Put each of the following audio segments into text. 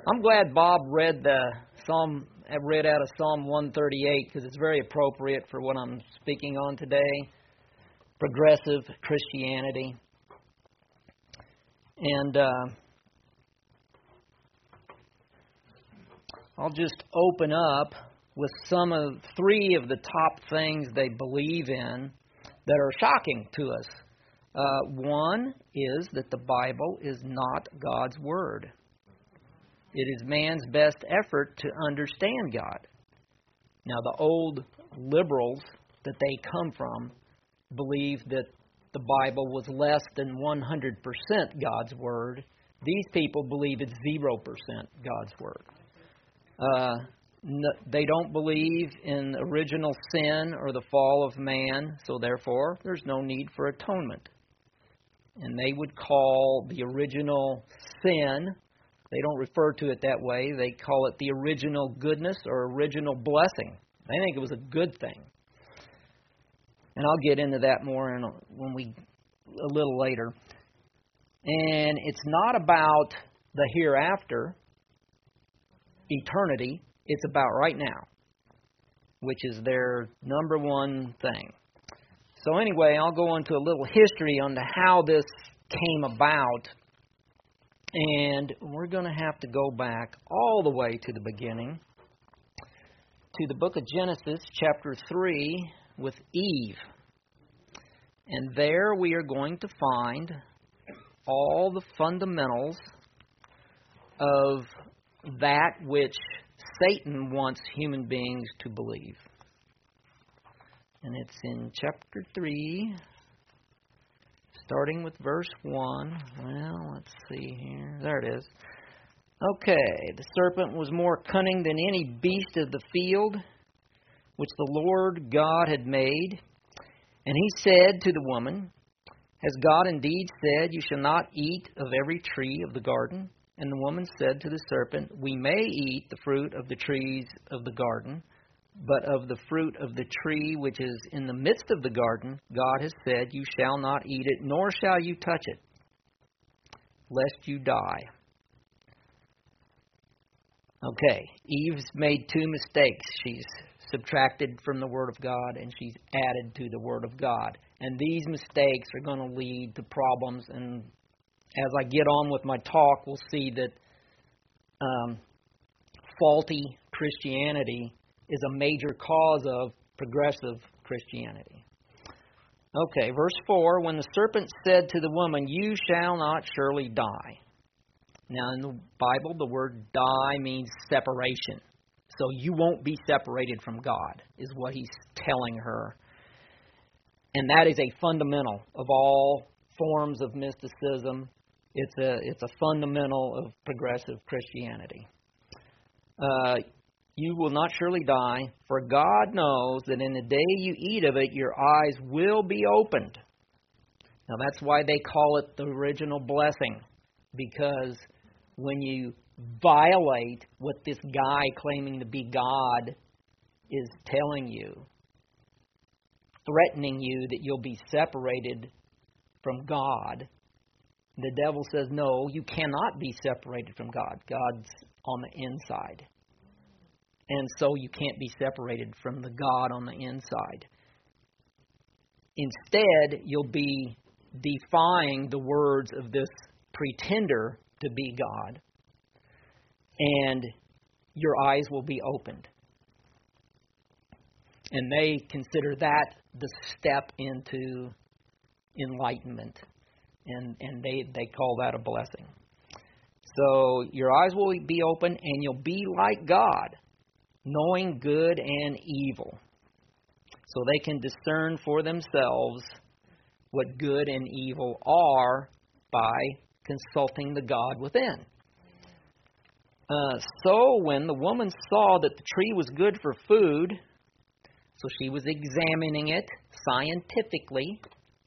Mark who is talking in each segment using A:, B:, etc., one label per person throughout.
A: I'm glad Bob read out of Psalm 138 because it's very appropriate for what I'm speaking on today, progressive Christianity. And I'll just open up with three of the top things they believe in that are shocking to us. One is that the Bible is not God's Word. It is man's best effort to understand God. Now, the old liberals that they come from believe that the Bible was less than 100% God's Word. These people believe it's 0% God's Word. They don't believe in original sin or the fall of man, so therefore there's no need for atonement. And they would call the original sin, they don't refer to it that way, they call it the original goodness or original blessing. They think it was a good thing. And I'll get into that more a little later. And it's not about the hereafter, eternity. It's about right now, which is their number one thing. So anyway, I'll go into a little history on how this came about. And we're going to have to go back all the way to the beginning, to the book of Genesis, chapter 3, with Eve. And there we are going to find all the fundamentals of that which Satan wants human beings to believe. And it's in chapter 3, starting with verse 1. Well, let's see here. There it is. Okay, the serpent was more cunning than any beast of the field, which the Lord God had made. And he said to the woman, Has God indeed said, You shall not eat of every tree of the garden? And the woman said to the serpent, We may eat the fruit of the trees of the garden, but of the fruit of the tree which is in the midst of the garden, God has said, You shall not eat it, nor shall you touch it, lest you die. Okay, Eve's made two mistakes. She's subtracted from the Word of God, and she's added to the Word of God. And these mistakes are going to lead to problems, and as I get on with my talk, we'll see that faulty Christianity is a major cause of progressive Christianity. Okay, verse 4, When the serpent said to the woman, You shall not surely die. Now, in the Bible, the word die means separation. So you won't be separated from God, is what he's telling her. And that is a fundamental of all forms of mysticism. It's a fundamental of progressive Christianity. You will not surely die, for God knows that in the day you eat of it, your eyes will be opened. Now that's why they call it the original blessing, because when you violate what this guy claiming to be God is telling you, threatening you that you'll be separated from God, the devil says, no, you cannot be separated from God. God's on the inside. And so you can't be separated from the God on the inside. Instead, you'll be defying the words of this pretender to be God, and your eyes will be opened. And they consider that the step into enlightenment, and they call that a blessing. So your eyes will be open, and you'll be like God, knowing good and evil, so they can discern for themselves what good and evil are by consulting the God within. So when the woman saw that the tree was good for food, so she was examining it scientifically,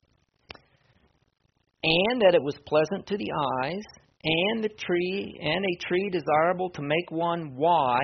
A: and that it was pleasant to the eyes, and a tree desirable to make one wise,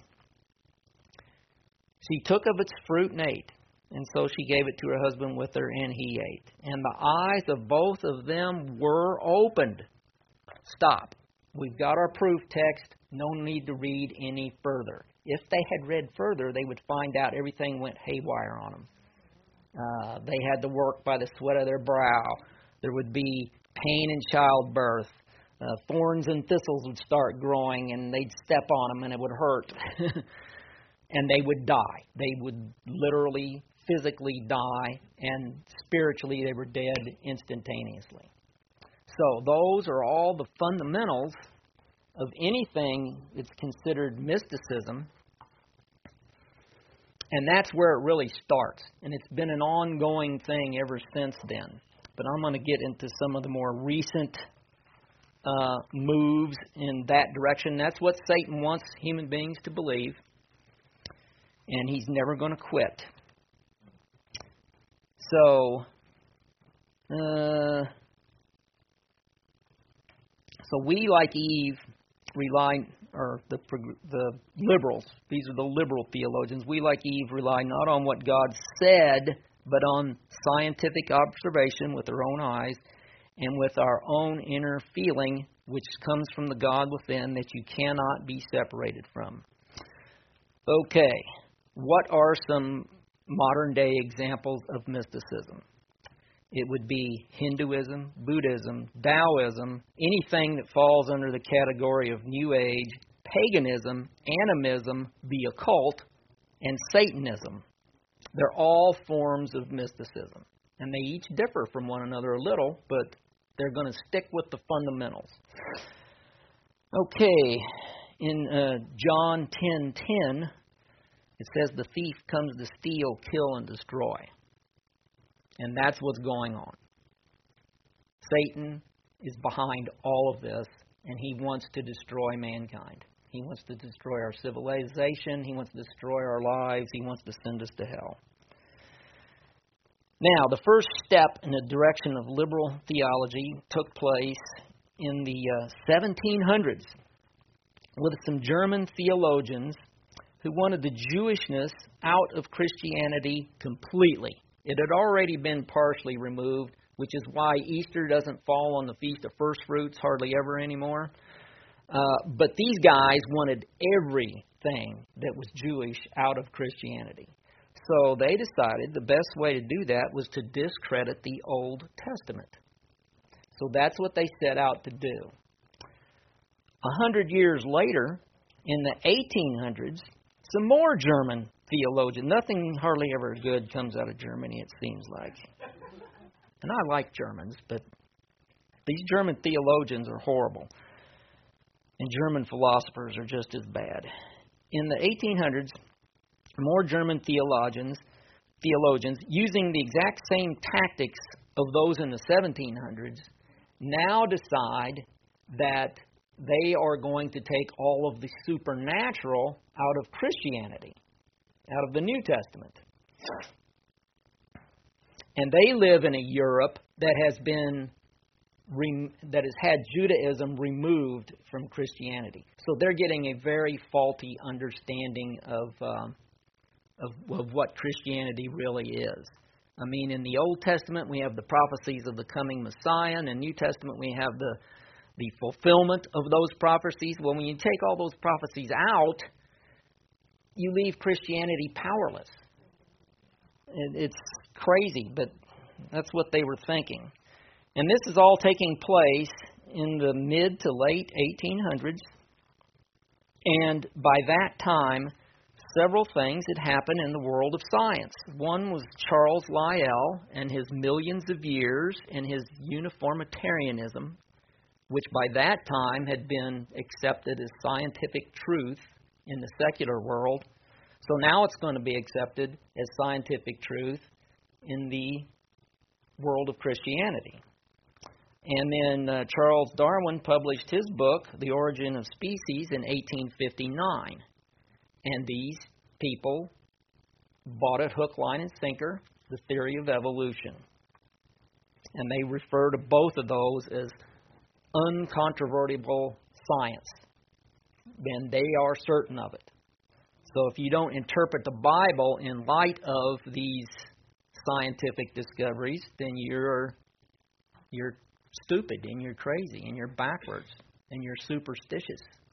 A: she took of its fruit and ate. And so she gave it to her husband with her, and he ate. And the eyes of both of them were opened. Stop. We've got our proof text. No need to read any further. If they had read further, they would find out everything went haywire on them. They had to work by the sweat of their brow. There would be pain in childbirth. Thorns and thistles would start growing, and they'd step on them, and it would hurt. And they would die. They would literally, physically die, and spiritually they were dead instantaneously. So those are all the fundamentals of anything that's considered mysticism. And that's where it really starts. And it's been an ongoing thing ever since then. But I'm going to get into some of the more recent moves in that direction. That's what Satan wants human beings to believe. And he's never going to quit. So we, like Eve, rely, or the liberals, these are the liberal theologians, we, like Eve, rely not on what God said, but on scientific observation with our own eyes and with our own inner feeling, which comes from the God within that you cannot be separated from. Okay, what are some modern-day examples of mysticism? It would be Hinduism, Buddhism, Taoism, anything that falls under the category of New Age, paganism, animism, the occult, and Satanism. They're all forms of mysticism. And they each differ from one another a little, but they're going to stick with the fundamentals. Okay, in John 10:10, it says, "The thief comes to steal, kill, and destroy." And that's what's going on. Satan is behind all of this, and he wants to destroy mankind. He wants to destroy our civilization. He wants to destroy our lives. He wants to send us to hell. Now, the first step in the direction of liberal theology took place in the 1700s with some German theologians who wanted the Jewishness out of Christianity completely. It had already been partially removed, which is why Easter doesn't fall on the Feast of First Fruits hardly ever anymore. But these guys wanted everything that was Jewish out of Christianity. So they decided the best way to do that was to discredit the Old Testament. So that's what they set out to do. 100 years later, in the 1800s, some more German theologian. Nothing hardly ever good comes out of Germany, it seems like. And I like Germans, but these German theologians are horrible. And German philosophers are just as bad. In the 1800s, more German theologians, using the exact same tactics of those in the 1700s, now decide that they are going to take all of the supernatural out of Christianity, out of the New Testament. And they live in a Europe that has had Judaism removed from Christianity. So they're getting a very faulty understanding of what Christianity really is. I mean, in the Old Testament, we have the prophecies of the coming Messiah, and in the New Testament, we have the fulfillment of those prophecies. Well, when you take all those prophecies out, you leave Christianity powerless. It's crazy, but that's what they were thinking. And this is all taking place in the mid to late 1800s. And by that time, several things had happened in the world of science. One was Charles Lyell and his millions of years and his uniformitarianism, which by that time had been accepted as scientific truth in the secular world. So now it's going to be accepted as scientific truth in the world of Christianity. And then Charles Darwin published his book, The Origin of Species, in 1859. And these people bought it hook, line, and sinker, the theory of evolution. And they refer to both of those as uncontrovertible science. And they are certain of it. So if you don't interpret the Bible in light of these scientific discoveries, then you're stupid and you're crazy and you're backwards and you're superstitious.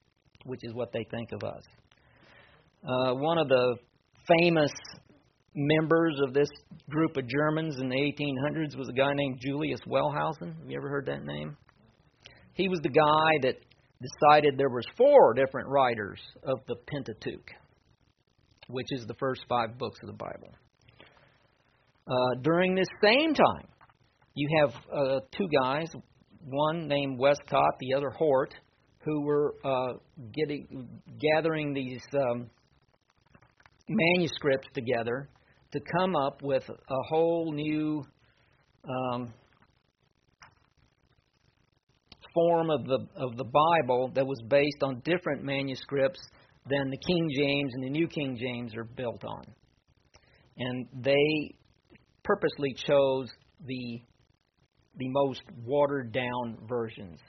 A: which is what they think of us. One of the famous members of this group of Germans in the 1800s was a guy named Julius Wellhausen. Have you ever heard that name? He was the guy that decided there was 4 different writers of the Pentateuch, which is the first 5 books of the Bible. During this same time, you have 2 guys, one named Westcott, the other Hort, who were gathering these manuscripts together to come up with a whole new form of the Bible that was based on different manuscripts than the King James and the New King James are built on. And they purposely chose the most watered down versions.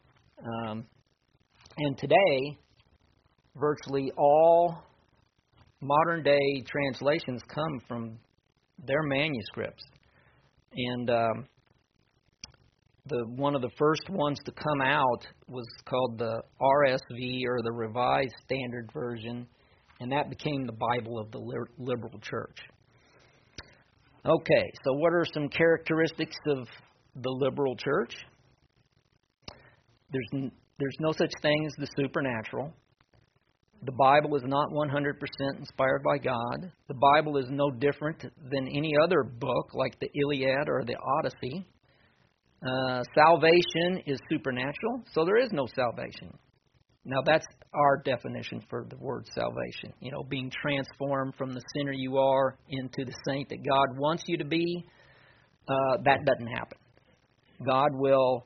A: And today, virtually all modern day translations come from their manuscripts. And one of the first ones to come out was called the RSV, or the Revised Standard Version, and that became the Bible of the liberal church. Okay, so what are some characteristics of the liberal church? There's no such thing as the supernatural. The Bible is not 100% inspired by God. The Bible is no different than any other book, like the Iliad or the Odyssey. Salvation is supernatural, so there is no salvation. Now, that's our definition for the word salvation. You know, being transformed from the sinner you are into the saint that God wants you to be. That doesn't happen. God will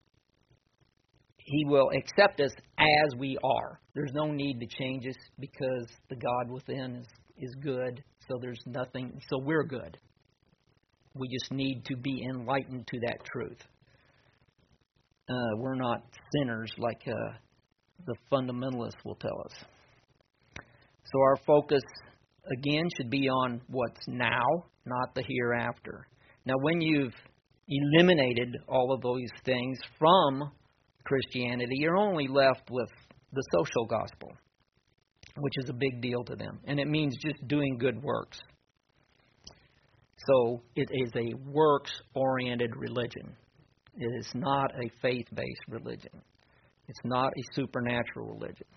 A: accept us as we are. There's no need to change us because the God within is good. So there's nothing. So we're good. We just need to be enlightened to that truth. We're not sinners like the fundamentalists will tell us. So our focus, again, should be on what's now, not the hereafter. Now, when you've eliminated all of those things from Christianity, you're only left with the social gospel, which is a big deal to them. And it means just doing good works. So it is a works-oriented religion. It is not a faith-based religion. It's not a supernatural religion.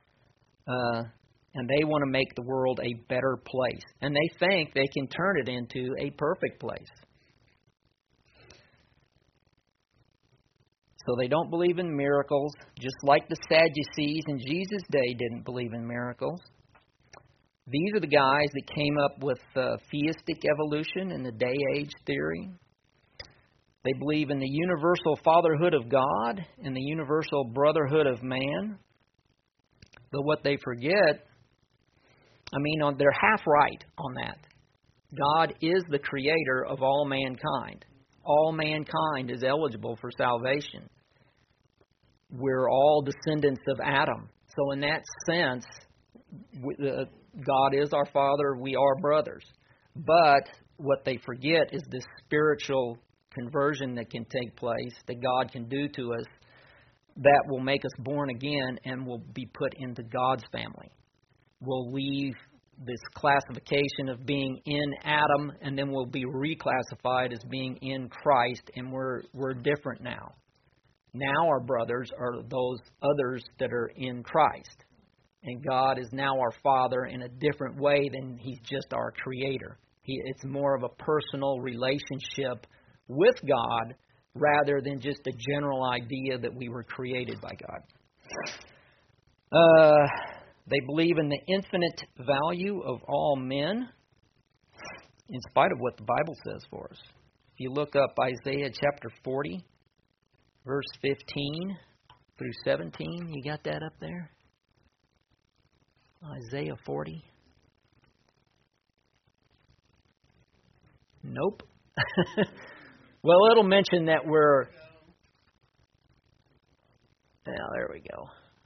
A: And they want to make the world a better place. And they think they can turn it into a perfect place. So they don't believe in miracles, just like the Sadducees in Jesus' day didn't believe in miracles. These are the guys that came up with theistic evolution and the day-age theory. They believe in the universal fatherhood of God and the universal brotherhood of man. But what they forget, they're half right on that. God is the creator of all mankind. All mankind is eligible for salvation. We're all descendants of Adam. So in that sense, God is our father, we are brothers. But what they forget is this spiritual conversion that can take place, that God can do to us, that will make us born again and will be put into God's family. We'll leave this classification of being in Adam, and then we'll be reclassified as being in Christ, and we're different now. Now our brothers are those others that are in Christ. And God is now our Father in a different way than He's just our Creator. It's more of a personal relationship with God rather than just a general idea that we were created by God. They believe in the infinite value of all men, in spite of what the Bible says for us. If you look up Isaiah chapter 40, verse 15 through 17, you got that up there? Isaiah 40. Nope. Well, it'll mention that we're... Now, there we go.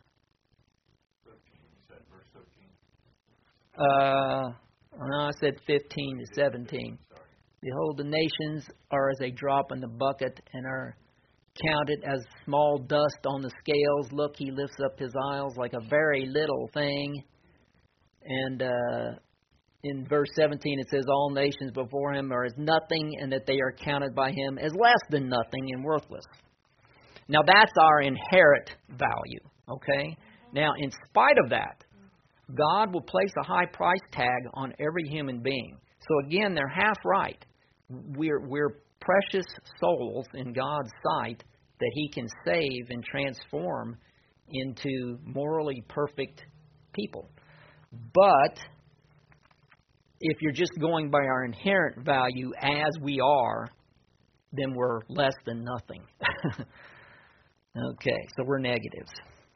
A: No, I said 15 to 17. Behold, the nations are as a drop in the bucket, and are counted as small dust on the scales. Look, he lifts up his eyes like a very little thing. And in verse 17 it says, all nations before him are as nothing, and that they are counted by him as less than nothing and worthless. Now that's our inherent value, okay? Now in spite of that, God will place a high price tag on every human being. So again, they're half right. We're precious souls in God's sight that He can save and transform into morally perfect people. But if you're just going by our inherent value as we are, then we're less than nothing. Okay, so we're negatives.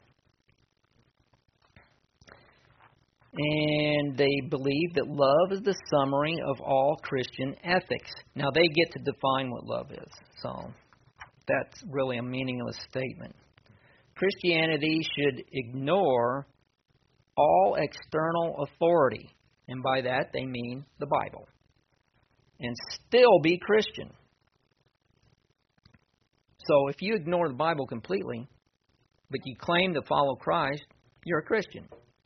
A: And they believe that love is the summary of all Christian ethics. Now, they get to define what love is, so that's really a meaningless statement. Christianity should ignore all external authority, and by that they mean the Bible, and still be Christian. So if you ignore the Bible completely, but you claim to follow Christ, you're a Christian.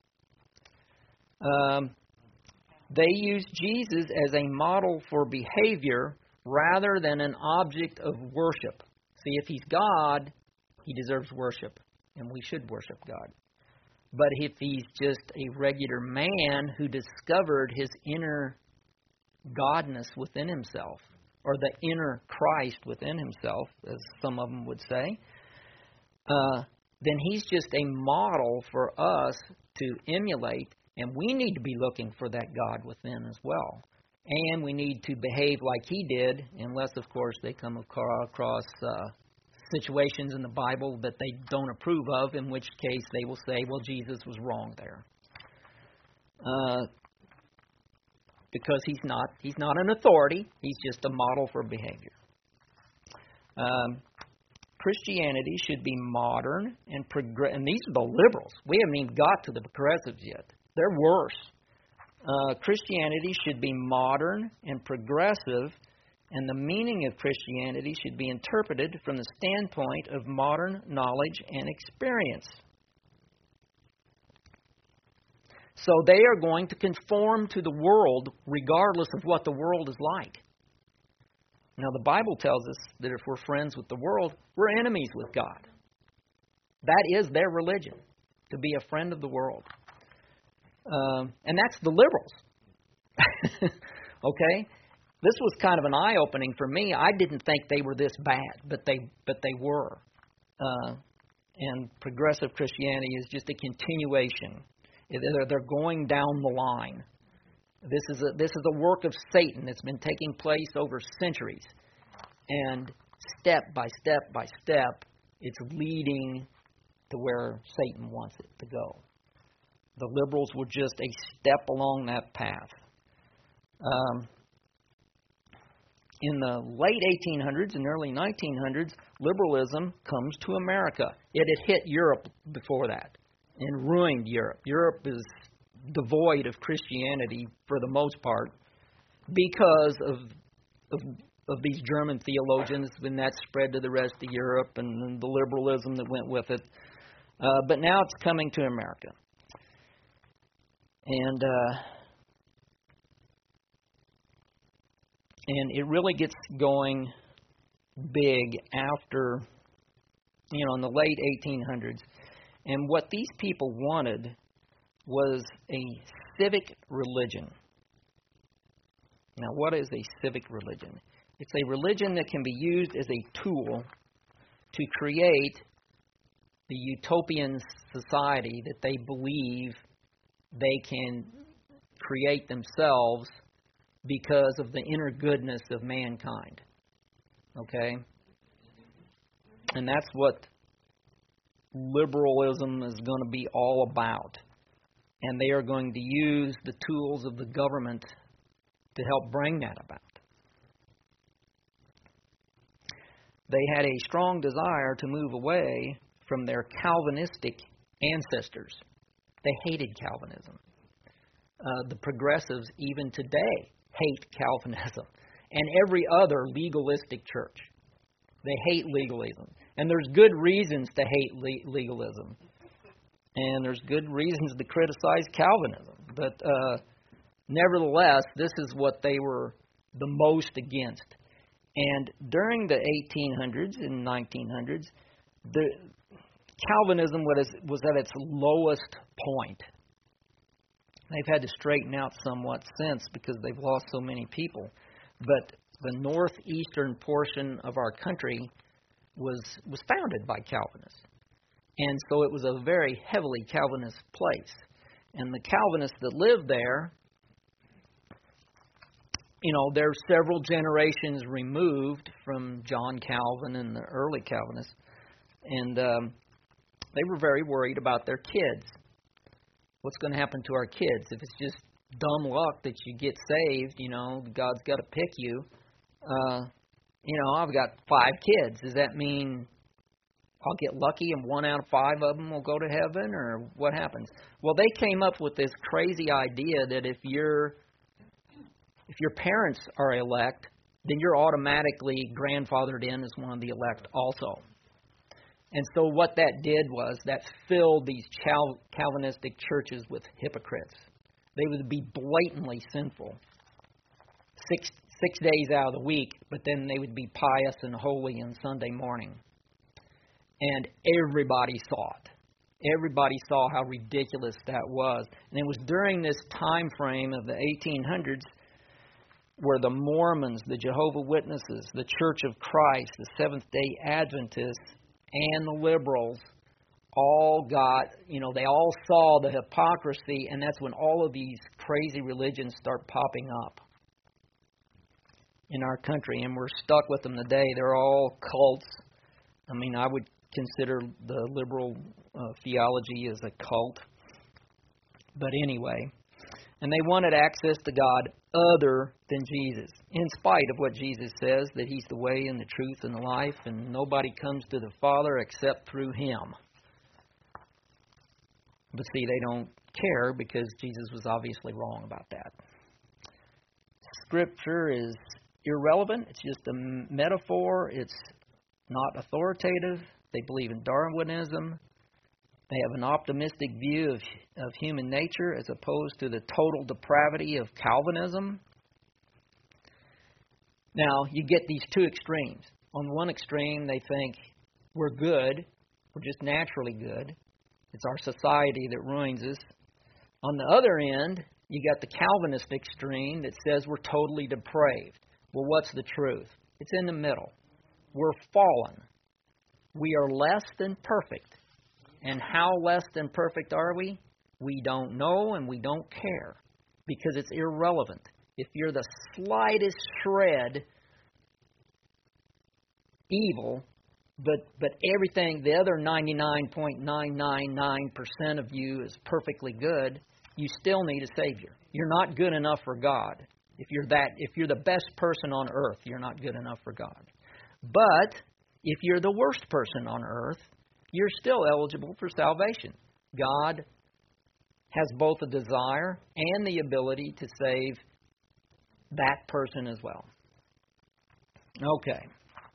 A: They use Jesus as a model for behavior rather than an object of worship. See, if He's God, He deserves worship, and we should worship God. But if He's just a regular man who discovered his inner godness within himself, or the inner Christ within himself, as some of them would say, then He's just a model for us to emulate. And we need to be looking for that God within as well. And we need to behave like He did, unless, of course, they come across situations in the Bible that they don't approve of, in which case they will say, well, Jesus was wrong there. Because He's not an authority. He's just a model for behavior. Christianity should be modern and progressive. And these are the liberals. We haven't even got to the progressives yet. They're worse. Christianity should be modern and progressive, and the meaning of Christianity should be interpreted from the standpoint of modern knowledge and experience. So they are going to conform to the world regardless of what the world is like. Now, the Bible tells us that if we're friends with the world, we're enemies with God. That is their religion, to be a friend of the world. And that's the liberals. Okay? This was kind of an eye-opening for me. I didn't think they were this bad, but they were. And progressive Christianity is just a continuation. They're going down the line. This is a work of Satan that's been taking place over centuries. And step by step by step, it's leading to where Satan wants it to go. The liberals were just a step along that path. In the late 1800s and early 1900s, liberalism comes to America. It had hit Europe before that and ruined Europe. Europe is devoid of Christianity for the most part because of these German theologians, and that spread to the rest of Europe and the liberalism that went with it. But now it's coming to America. And it really gets going big after, in the late 1800s. And what these people wanted was a civic religion. Now, what is a civic religion? It's a religion that can be used as a tool to create the utopian society that they believe they can create themselves because of the inner goodness of mankind. Okay? And that's what liberalism is going to be all about. And they are going to use the tools of the government to help bring that about. They had a strong desire to move away from their Calvinistic ancestors. They hated Calvinism. The progressives, even today, hate Calvinism and every other legalistic church. They hate legalism. And there's good reasons to hate legalism. And there's good reasons to criticize Calvinism. But nevertheless, this is what they were the most against. And during the 1800s and 1900s, Calvinism was at its lowest point. They've had to straighten out somewhat since because they've lost so many people. But the northeastern portion of our country was founded by Calvinists. And so it was a very heavily Calvinist place. And the Calvinists that lived there, they're several generations removed from John Calvin and the early Calvinists. And they were very worried about their kids. What's going to happen to our kids? If it's just dumb luck that you get saved, God's got to pick you. I've got 5 kids. Does that mean I'll get lucky and 1 out of 5 of them will go to heaven, or what happens? Well, they came up with this crazy idea that if your parents are elect, then you're automatically grandfathered in as one of the elect also. And so what that did was that filled these Calvinistic churches with hypocrites. They would be blatantly sinful 6 days out of the week, but then they would be pious and holy on Sunday morning. And everybody saw it. Everybody saw how ridiculous that was. And it was during this time frame of the 1800s where the Mormons, the Jehovah's Witnesses, the Church of Christ, the Seventh-day Adventists, and the liberals all got, they all saw the hypocrisy, and that's when all of these crazy religions start popping up in our country, and we're stuck with them today. They're all cults. I would consider the liberal theology as a cult. But anyway, and they wanted access to God other than Jesus, in spite of what Jesus says, that He's the way and the truth and the life, and nobody comes to the Father except through Him. But see, they don't care because Jesus was obviously wrong about that. Scripture is irrelevant. It's just a metaphor. It's not authoritative. They believe in Darwinism. They have an optimistic view of human nature as opposed to the total depravity of Calvinism. Now, you get these two extremes. On one extreme, they think we're good. We're just naturally good. It's our society that ruins us. On the other end, you got the Calvinist extreme that says we're totally depraved. Well, what's the truth? It's in the middle. We're fallen. We are less than perfect. And how less than perfect are we? We don't know and we don't care because it's irrelevant. If you're the slightest shred evil, but everything, the other 99.999% of you is perfectly good, you still need a Savior. You're not good enough for God. If you're the best person on earth, you're not good enough for God. But if you're the worst person on earth, you're still eligible for salvation. God has both a desire and the ability to save that person as well. Okay.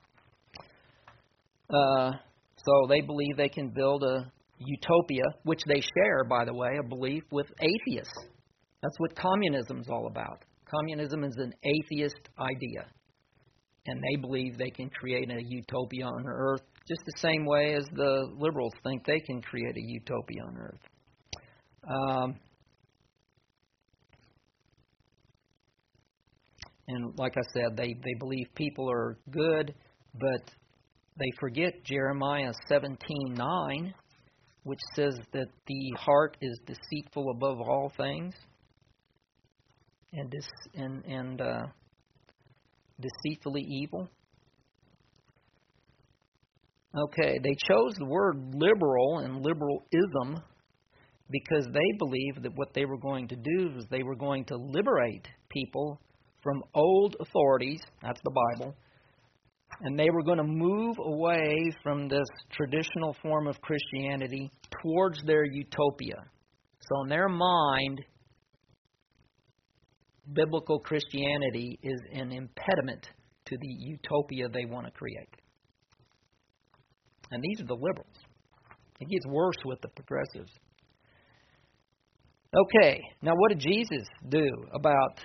A: So they believe they can build a utopia, which they share, by the way, a belief with atheists. That's what communism is all about. Communism is an atheist idea. And they believe they can create a utopia on earth just the same way as the liberals think they can create a utopia on earth. And like I said, they believe people are good, but they forget Jeremiah 17:9, which says that the heart is deceitful above all things and deceitfully evil. Okay, they chose the word liberal and liberalism because they believed that what they were going to do was they were going to liberate people from old authorities, that's the Bible, and they were going to move away from this traditional form of Christianity towards their utopia. So in their mind, biblical Christianity is an impediment to the utopia they want to create. And these are the liberals. It gets worse with the progressives. Okay, now what did Jesus do about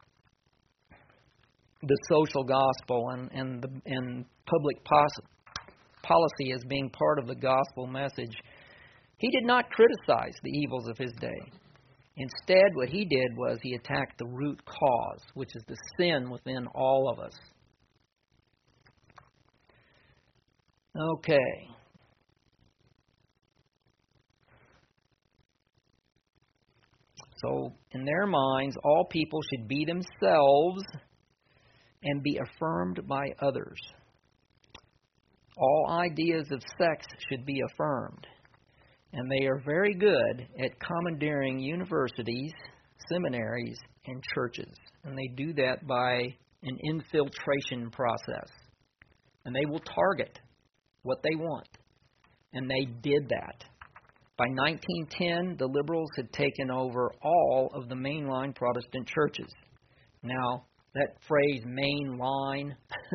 A: the social gospel and public policy as being part of the gospel message? He did not criticize the evils of his day. Instead, what he did was he attacked the root cause, which is the sin within all of us. Okay. So, in their minds, all people should be themselves and be affirmed by others. All ideas of sex should be affirmed. And they are very good at commandeering universities, seminaries, and churches. And they do that by an infiltration process. And they will target what they want. And they did that. By 1910, the liberals had taken over all of the mainline Protestant churches. Now, that phrase, mainline,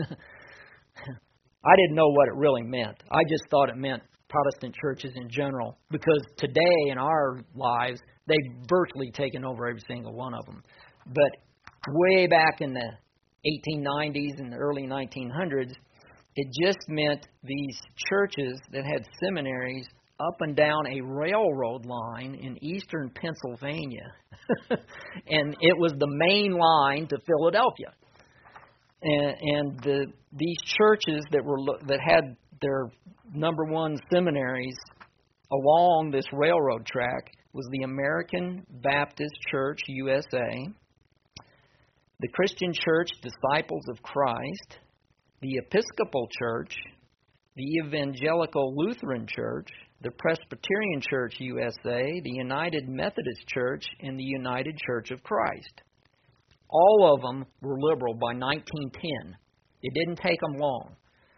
A: I didn't know what it really meant. I just thought it meant Protestant churches in general, because today in our lives, they've virtually taken over every single one of them. But way back in the 1890s and the early 1900s, it just meant these churches that had seminaries up and down a railroad line in eastern Pennsylvania. And it was the main line to Philadelphia. And these churches that had their number one seminaries along this railroad track was the American Baptist Church, USA, the Christian Church, Disciples of Christ, the Episcopal Church, the Evangelical Lutheran Church, the Presbyterian Church, USA, the United Methodist Church, and the United Church of Christ. All of them were liberal by 1910. It didn't take them long.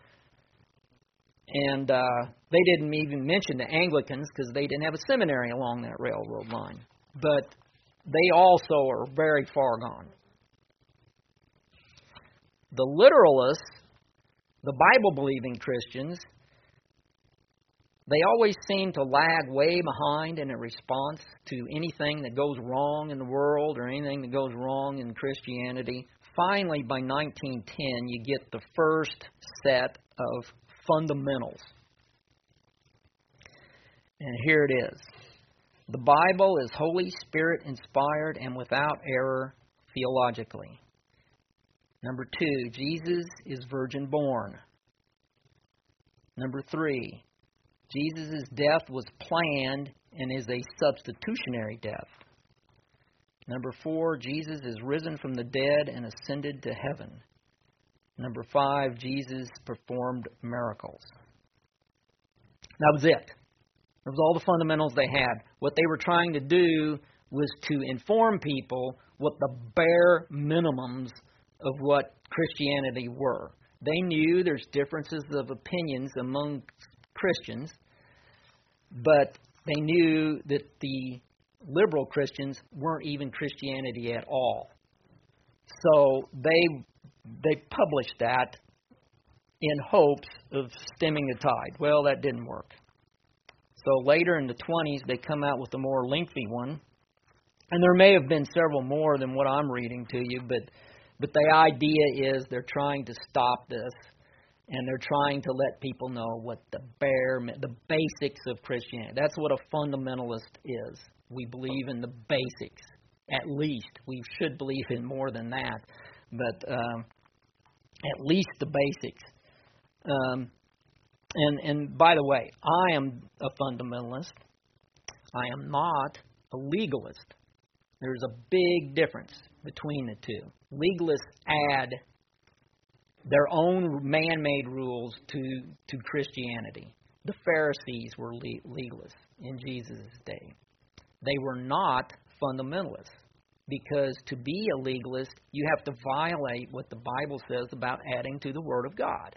A: And they didn't even mention the Anglicans because they didn't have a seminary along that railroad line. But they also are very far gone. The literalists, the Bible-believing Christians, they always seem to lag way behind in a response to anything that goes wrong in the world or anything that goes wrong in Christianity. Finally, by 1910, you get the first set of fundamentals. And here it is. The Bible is Holy Spirit inspired and without error theologically. Number 2, Jesus is virgin born. Number 3, Jesus' death was planned and is a substitutionary death. Number 4, Jesus is risen from the dead and ascended to heaven. Number 5, Jesus performed miracles. That was it. That was all the fundamentals they had. What they were trying to do was to inform people what the bare minimums of what Christianity were. They knew there's differences of opinions among Christians, but they knew that the liberal Christians weren't even Christianity at all. So they published that in hopes of stemming the tide. Well, that didn't work. So later in the 20s, they come out with a more lengthy one. And there may have been several more than what I'm reading to you, but the idea is they're trying to stop this, and they're trying to let people know what the basics of Christianity. That's what a fundamentalist is. We believe in the basics, at least. We should believe in more than that, but at least the basics. And by the way, I am a fundamentalist. I am not a legalist. There's a big difference between the two. Legalists add their own man-made rules to Christianity. The Pharisees were legalists in Jesus' day. They were not fundamentalists, because to be a legalist, you have to violate what the Bible says about adding to the Word of God.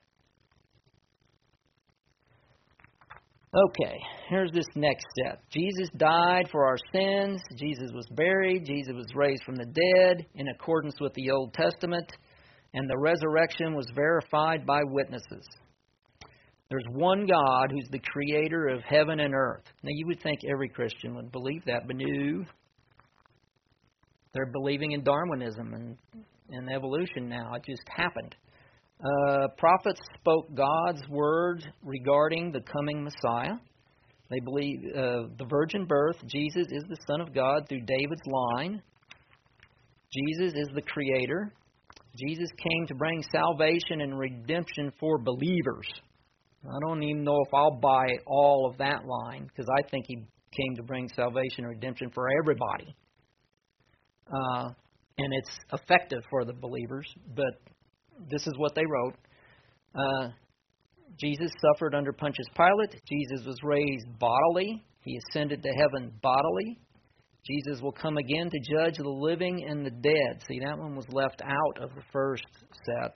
A: Okay, here's this next step. Jesus died for our sins. Jesus was buried. Jesus was raised from the dead in accordance with the Old Testament. And the resurrection was verified by witnesses. There's one God who's the creator of heaven and earth. Now, you would think every Christian would believe that, but no. They're believing in Darwinism and evolution now. It just happened. Prophets spoke God's word regarding the coming Messiah. They believe the virgin birth, Jesus is the Son of God through David's line. Jesus is the creator. Jesus came to bring salvation and redemption for believers. I don't even know if I'll buy all of that line, because I think He came to bring salvation and redemption for everybody. And it's effective for the believers, but this is what they wrote. Jesus suffered under Pontius Pilate. Jesus was raised bodily. He ascended to heaven bodily. Jesus will come again to judge the living and the dead. See, that one was left out of the first set.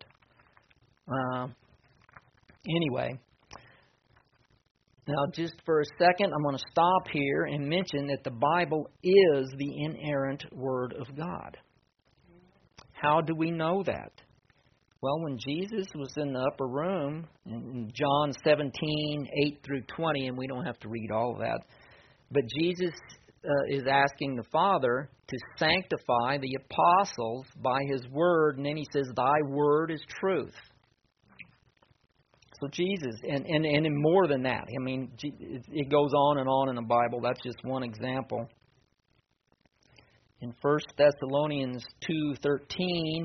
A: Anyway, now just for a second, I'm going to stop here and mention that the Bible is the inerrant Word of God. How do we know that? Well, when Jesus was in the upper room, in John 17, 8 through 20, and we don't have to read all of that, but Jesus is asking the Father to sanctify the apostles by His Word, and then He says, Thy Word is truth. So Jesus, and more than that, I mean, it goes on in the Bible. That's just one example. In 1 Thessalonians 2:13,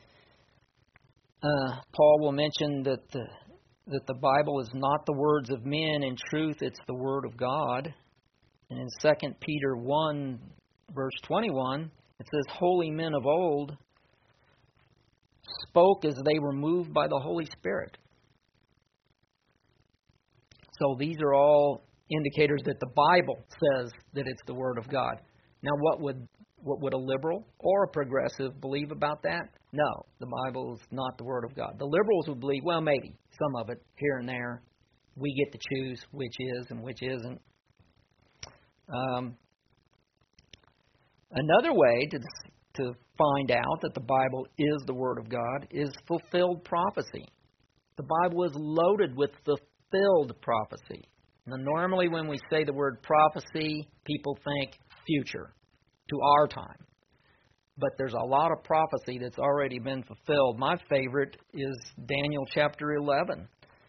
A: Paul will mention that the Bible is not the words of men. In truth, it's the Word of God. And in 2 Peter 1, verse 21, it says, Holy men of old spoke as they were moved by the Holy Spirit. So these are all indicators that the Bible says that it's the Word of God. Now, what would a liberal or a progressive believe about that? No, the Bible is not the Word of God. The liberals would believe, well, maybe some of it here and there. We get to choose which is and which isn't. Another way to find out that the Bible is the Word of God is fulfilled prophecy. The Bible is loaded with fulfilled prophecy. Now, normally when we say the word prophecy, people think future, to our time. But there's a lot of prophecy that's already been fulfilled. My favorite is Daniel chapter 11.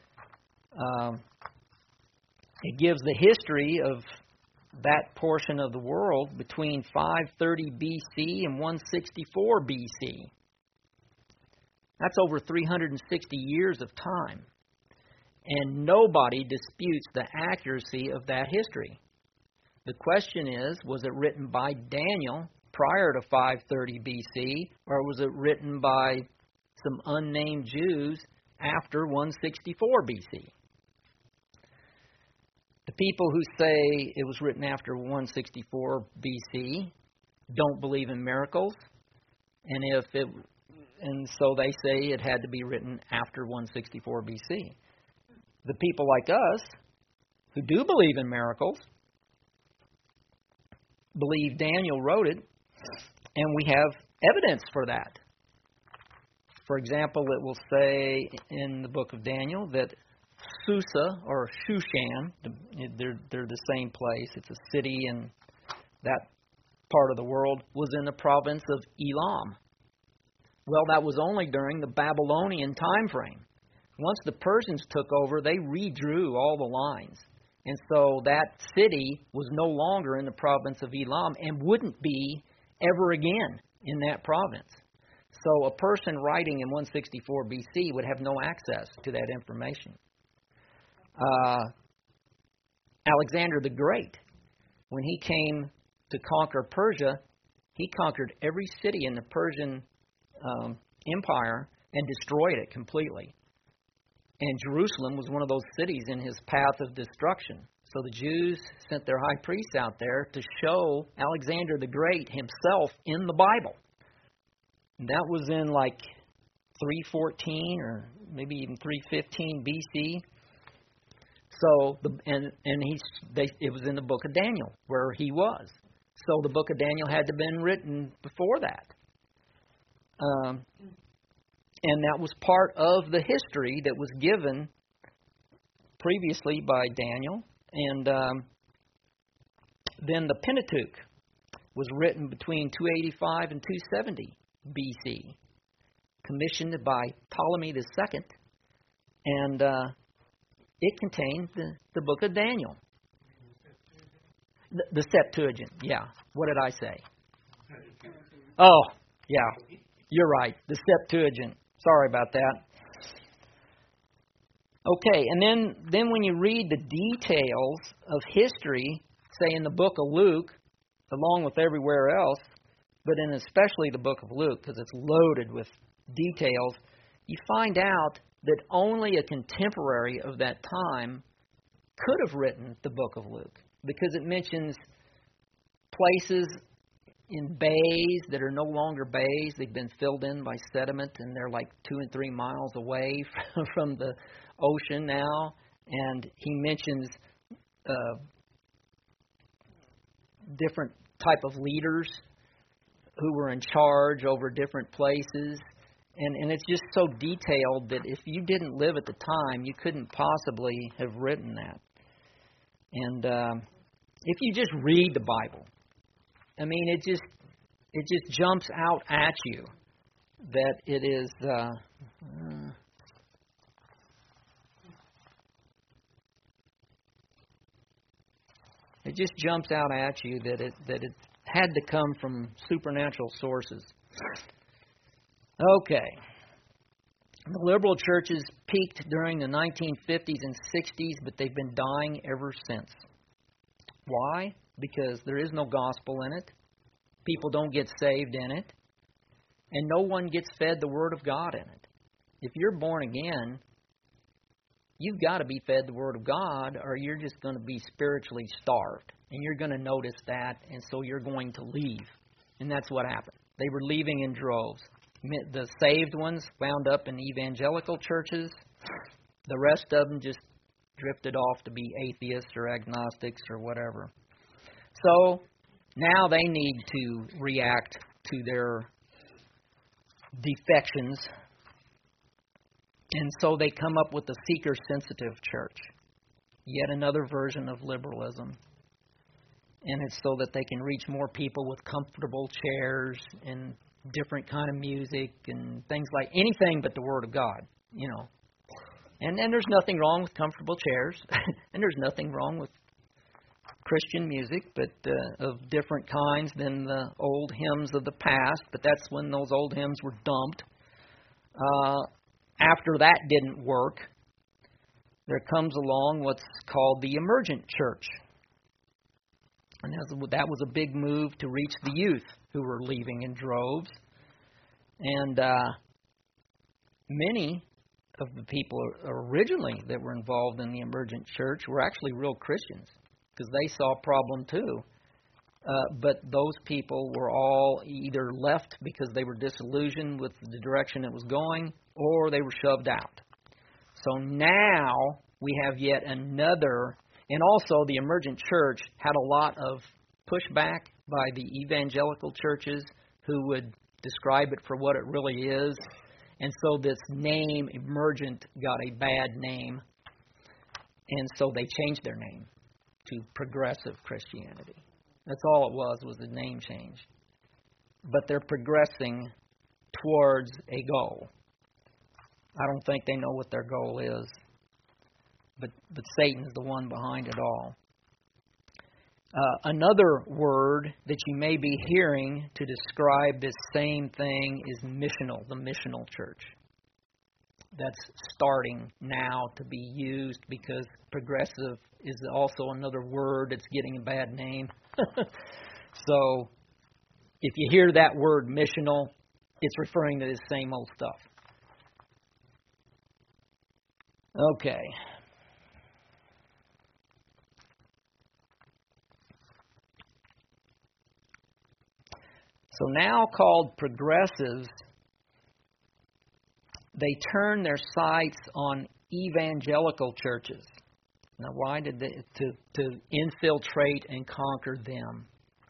A: It gives the history of that portion of the world between 530 BC and 164 BC. That's over 360 years of time. And nobody disputes the accuracy of that history. The question is, was it written by Daniel prior to 530 BC, or was it written by some unnamed Jews after 164 BC? The people who say it was written after 164 BC don't believe in miracles, and so they say it had to be written after 164 BC. The people like us, who do believe in miracles, believe Daniel wrote it, and we have evidence for that. For example, it will say in the book of Daniel that Susa, or Shushan, they're the same place. It's a city in that part of the world, was in the province of Elam. Well, that was only during the Babylonian time frame. Once the Persians took over, they redrew all the lines. And so that city was no longer in the province of Elam and wouldn't be ever again in that province. So a person writing in 164 BC would have no access to that information. Alexander the Great, when he came to conquer Persia, he conquered every city in the Persian Empire and destroyed it completely. And Jerusalem was one of those cities in his path of destruction. So the Jews sent their high priests out there to show Alexander the Great himself in the Bible. And that was in like 314 or maybe even 315 BC. So it was in the book of Daniel where he was. So the book of Daniel had to have been written before that. And that was part of the history that was given previously by Daniel. And then the Pentateuch was written between 285 and 270 BC, commissioned by Ptolemy II, and it contained the book of Daniel. The Septuagint, yeah. What did I say? Oh, yeah, you're right. The Septuagint. Sorry about that. Okay, and then when you read the details of history, say in the book of Luke, along with everywhere else, but in especially the book of Luke, because it's loaded with details, you find out that only a contemporary of that time could have written the book of Luke, because it mentions places in bays that are no longer bays. They've been filled in by sediment, and they're like 2 and 3 miles away from the ocean now. And he mentions different type of leaders who were in charge over different places. And it's just so detailed that if you didn't live at the time, you couldn't possibly have written that. And if you just read the Bible, I mean, it just jumps out at you that it is. It just jumps out at you that it had to come from supernatural sources. Okay. The liberal churches peaked during the 1950s and 60s, but they've been dying ever since. Why? Because there is no gospel in it. People don't get saved in it. And no one gets fed the Word of God in it. If you're born again, you've got to be fed the Word of God, or you're just going to be spiritually starved. And you're going to notice that, and so you're going to leave. And that's what happened. They were leaving in droves. The saved ones wound up in evangelical churches. The rest of them just drifted off to be atheists or agnostics or whatever. So now they need to react to their defections. And so they come up with the seeker-sensitive church, yet another version of liberalism. And it's so that they can reach more people with comfortable chairs and different kind of music and things like anything but the Word of God, you know. And there's nothing wrong with comfortable chairs, and there's nothing wrong with Christian music, but of different kinds than the old hymns of the past. But that's when those old hymns were dumped. After that didn't work, there comes along what's called the emergent church. And that was a big move to reach the youth who were leaving in droves. And many of the people originally that were involved in the emergent church were actually real Christians, because they saw a problem too. But those people were all either left because they were disillusioned with the direction it was going, or they were shoved out. So now we have yet another. And also, the emergent church had a lot of pushback by the evangelical churches who would describe it for what it really is. And so this name, emergent, got a bad name. And so they changed their name to Progressive Christianity. That's all it was a name change. But they're progressing towards a goal. I don't think they know what their goal is. But Satan's the one behind it all. Another word that you may be hearing to describe this same thing is missional, the missional church. That's starting now to be used because progressive is also another word that's getting a bad name. So if you hear that word missional, it's referring to this same old stuff. Okay. So now called progressives, they turn their sights on evangelical churches. Now, why did they? To infiltrate and conquer them.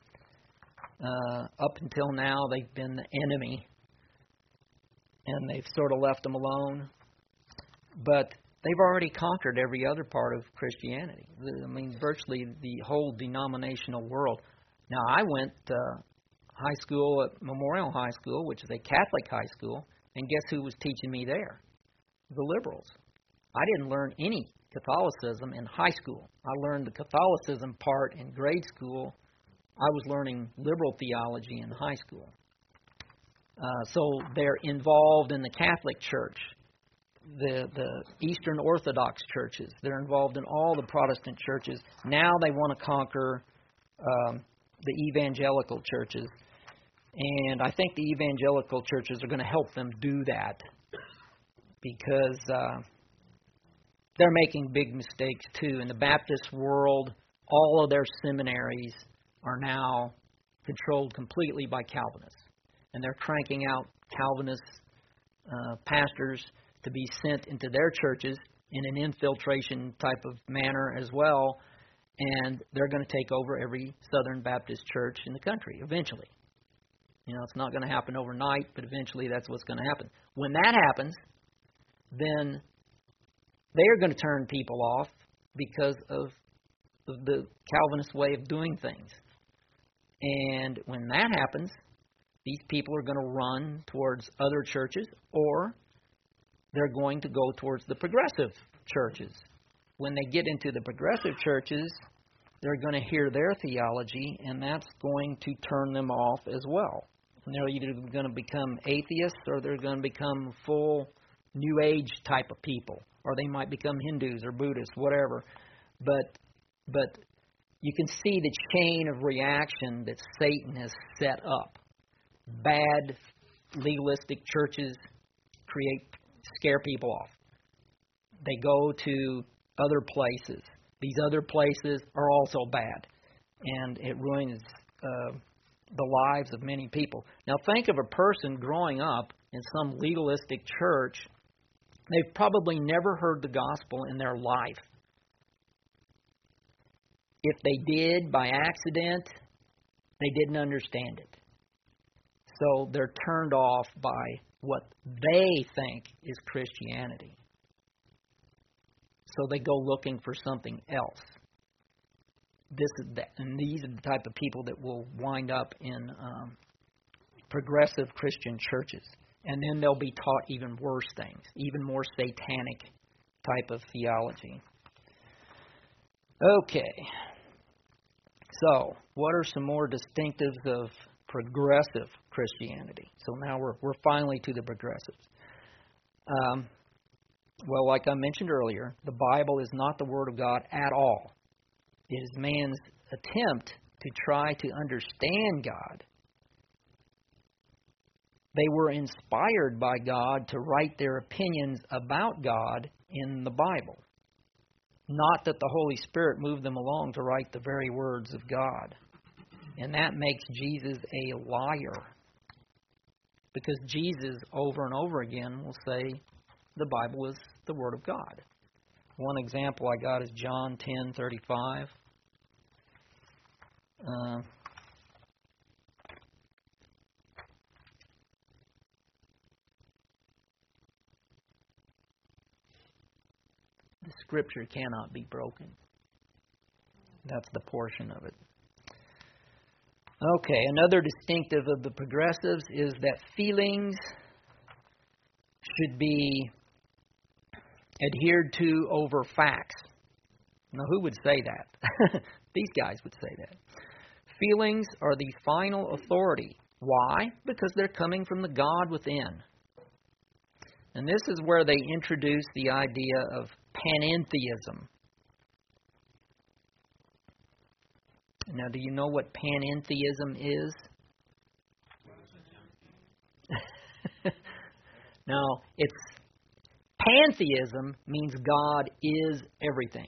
A: Up until now, they've been the enemy, and they've sort of left them alone. But they've already conquered every other part of Christianity. I mean, virtually the whole denominational world. Now, I went to high school at Memorial High School, which is a Catholic high school, and guess who was teaching me there? The liberals. I didn't learn any Catholicism in high school. I learned the Catholicism part in grade school. I was learning liberal theology in high school. So they're involved in the Catholic Church, the Eastern Orthodox churches. They're involved in all the Protestant churches. Now they want to conquer the evangelical churches. And I think the evangelical churches are going to help them do that because they're making big mistakes too. In the Baptist world, all of their seminaries are now controlled completely by Calvinists. And they're cranking out Calvinist pastors to be sent into their churches in an infiltration type of manner as well. And they're going to take over every Southern Baptist church in the country eventually. You know, it's not going to happen overnight, but eventually that's what's going to happen. When that happens, then they are going to turn people off because of the Calvinist way of doing things. And when that happens, these people are going to run towards other churches, or they're going to go towards the progressive churches. When they get into the progressive churches, they're going to hear their theology, and that's going to turn them off as well. And they're either going to become atheists, or they're going to become full New Age type of people, or they might become Hindus or Buddhists, whatever. But you can see the chain of reaction that Satan has set up. Bad legalistic churches scare people off. They go to other places. These other places are also bad, and it ruins the lives of many people. Now think of a person growing up in some legalistic church. They've probably never heard the gospel in their life. If they did by accident, they didn't understand it. So they're turned off by what they think is Christianity. So they go looking for something else. And these are the type of people that will wind up in progressive Christian churches. And then they'll be taught even worse things, even more satanic type of theology. Okay. So, what are some more distinctives of progressive Christianity? So now we're finally to the progressives. Well, like I mentioned earlier, the Bible is not the Word of God at all. It is man's attempt to try to understand God. They were inspired by God to write their opinions about God in the Bible. Not that the Holy Spirit moved them along to write the very words of God. And that makes Jesus a liar. Because Jesus, over and over again, will say the Bible is the Word of God. One example I got is John 10:35. The Scripture cannot be broken. That's the portion of it. Okay, another distinctive of the progressives is that feelings should be adhered to over facts. Now, who would say that? These guys would say that. Feelings are the final authority. Why? Because they're coming from the God within. And this is where they introduce the idea of panentheism. Now, do you know what panentheism is? No, pantheism means God is everything.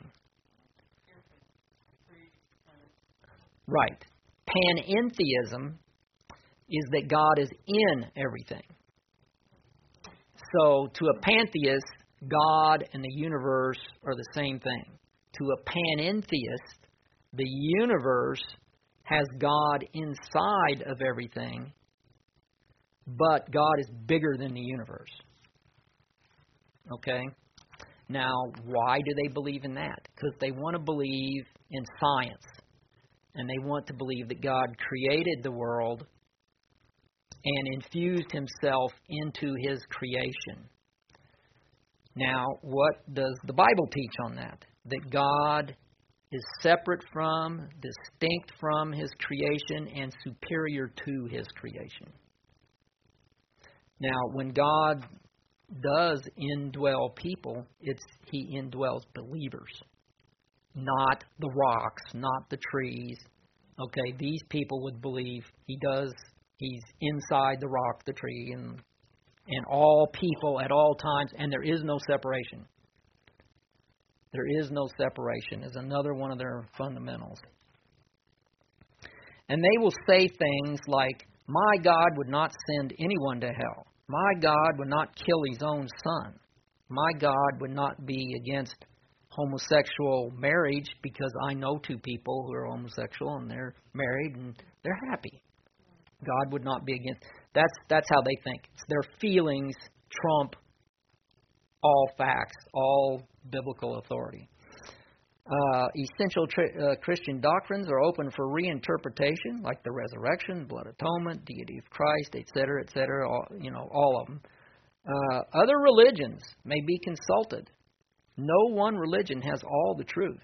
A: Right. Panentheism is that God is in everything. So, to a pantheist, God and the universe are the same thing. To a panentheist, the universe has God inside of everything, but God is bigger than the universe. Okay? Now, why do they believe in that? Because they want to believe in science. And they want to believe that God created the world and infused himself into his creation. Now, what does the Bible teach on that? That God is separate from, distinct from his creation, and superior to his creation. Now, when God does indwell people, he indwells believers, not the rocks, not the trees. Okay, these people would believe he's inside the rock, the tree, and all people at all times, and there is no separation. There is no separation is another one of their fundamentals. And they will say things like, my God would not send anyone to hell. My God would not kill his own son. My God would not be against homosexual marriage because I know two people who are homosexual and they're married and they're happy. God would not be against. That's how they think. It's their feelings trump all facts, all biblical authority. Essential Christian doctrines are open for reinterpretation, like the resurrection, blood atonement, deity of Christ, etc., all of them. Other religions may be consulted. No one religion has all the truth.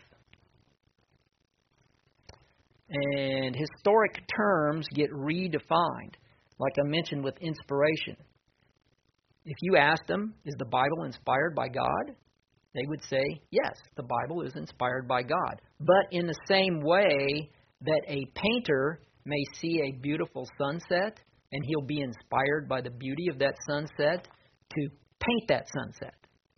A: And historic terms get redefined, like I mentioned with inspiration. If you asked them, is the Bible inspired by God? They would say, yes, the Bible is inspired by God. But in the same way that a painter may see a beautiful sunset, and he'll be inspired by the beauty of that sunset to paint that sunset.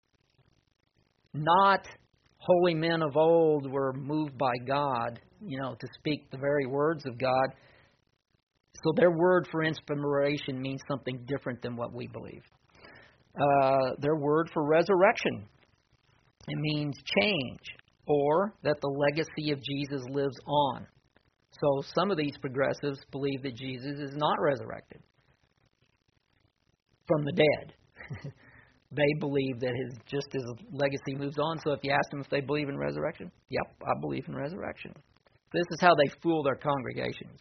A: Not holy men of old were moved by God, to speak the very words of God. So their word for inspiration means something different than what we believe. Their word for resurrection, it means change, or that the legacy of Jesus lives on. So some of these progressives believe that Jesus is not resurrected from the dead. They believe that his legacy moves on. So if you ask them if they believe in resurrection, yep, I believe in resurrection. This is how they fool their congregations.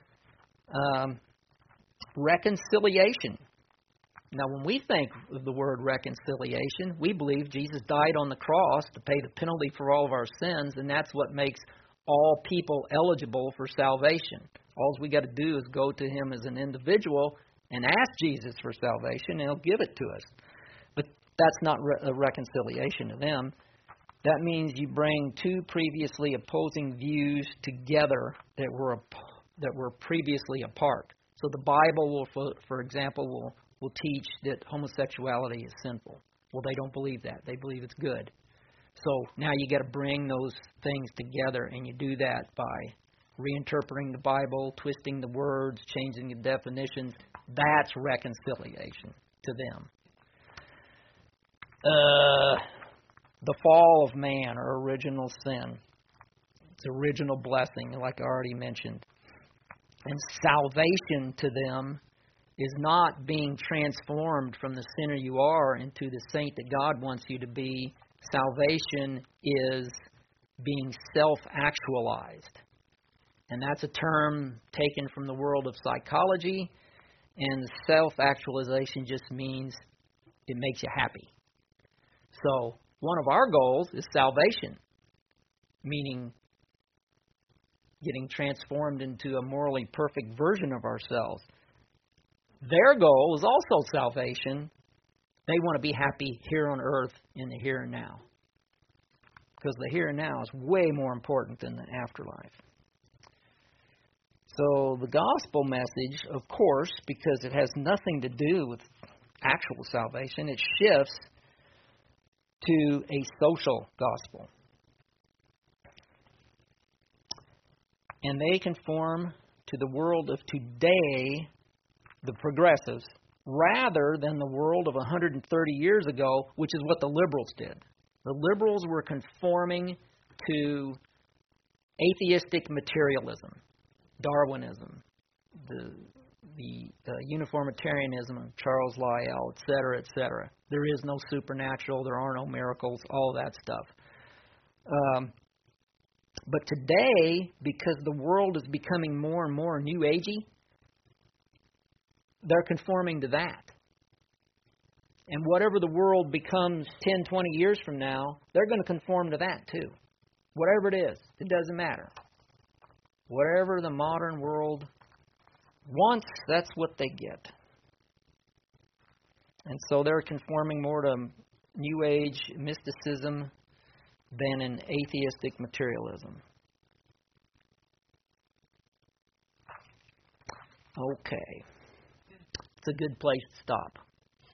A: Reconciliation. Now, when we think of the word reconciliation, we believe Jesus died on the cross to pay the penalty for all of our sins, and that's what makes all people eligible for salvation. All we got to do is go to him as an individual and ask Jesus for salvation, and he'll give it to us. But that's not a reconciliation to them. That means you bring two previously opposing views together that were previously apart. So the Bible will, for example, will teach that homosexuality is sinful. Well, they don't believe that. They believe it's good. So now you got to bring those things together, and you do that by reinterpreting the Bible, twisting the words, changing the definitions. That's reconciliation to them. The fall of man, or original sin. It's original blessing, like I already mentioned. And salvation to them is not being transformed from the sinner you are into the saint that God wants you to be. Salvation is being self-actualized. And that's a term taken from the world of psychology. And self-actualization just means it makes you happy. So one of our goals is salvation, meaning getting transformed into a morally perfect version of ourselves. Their goal is also salvation. They want to be happy here on earth in the here and now. Because the here and now is way more important than the afterlife. So the gospel message, of course, because it has nothing to do with actual salvation, it shifts to a social gospel. And they conform to the world of today, the progressives, rather than the world of 130 years ago, which is what the liberals did. The liberals were conforming to atheistic materialism, Darwinism, uniformitarianism of Charles Lyell, etc., etc. There is no supernatural. There are no miracles. All that stuff. But today, because the world is becoming more and more New Agey, they're conforming to that. And whatever the world becomes 10, 20 years from now, they're going to conform to that too. Whatever it is, it doesn't matter. Whatever the modern world wants, that's what they get. And so they're conforming more to New Age mysticism than an atheistic materialism. Okay. It's a good place to stop.